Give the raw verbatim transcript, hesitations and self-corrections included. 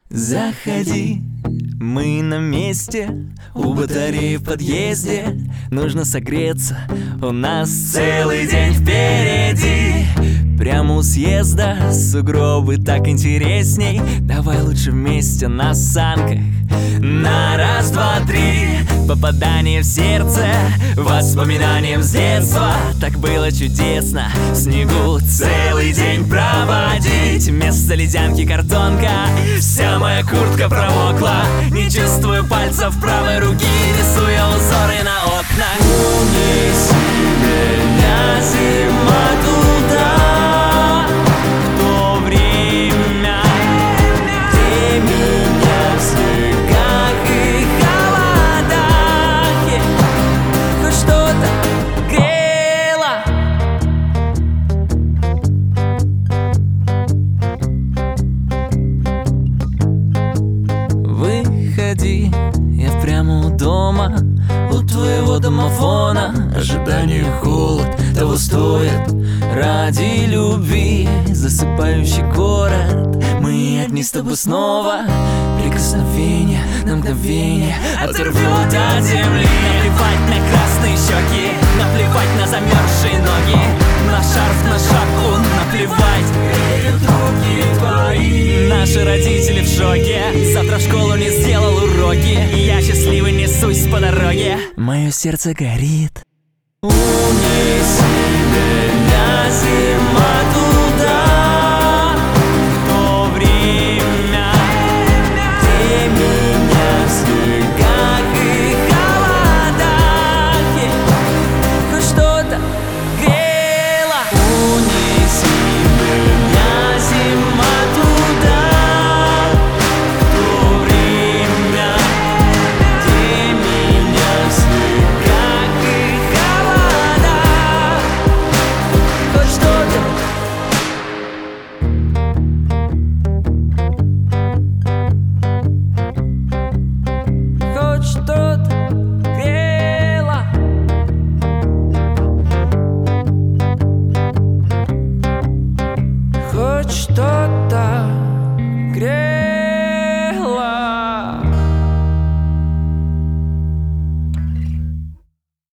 Заходи, мы на месте, у батареи в подъезде. Нужно согреться, у нас целый день впереди. Прямо у съезда сугробы так интересней. Давай лучше вместе на санках. На раз, два, три. Попадание в сердце, воспоминанием с детства. Так было чудесно в снегу целый день проводить. Вместо ледянки картонка, вся моя куртка промокла. Не чувствую пальцев правой руки, рисуя узоры на окнах. Унеси меня, зима, туда, в то время, где меня в снегах и холодах хоть что-то грело. Выходи, я прямо у дома, у твоего домофона. Ожидание, холод того стоит ради любви. Засыпающий город, мы одни с тобой снова. Прикосновение на мгновение оторвет от земли. Наплевать на красные щеки, наплевать на замерзшие ноги, на шарф, на шапку, наплевать. Греют руки твои. Наши родители в шоке, завтра в школу не сделал уроки. И я счастливый несусь по дороге, мое сердце горит. Унеси меня, зима, туда, в то время, где меня в снегах и холодах хоть что-то грело. Унеси меня, зима, туда, в то время, где меня в снегах и холодах хоть что-то. Хоть что-то грело. Хоть что-то грело.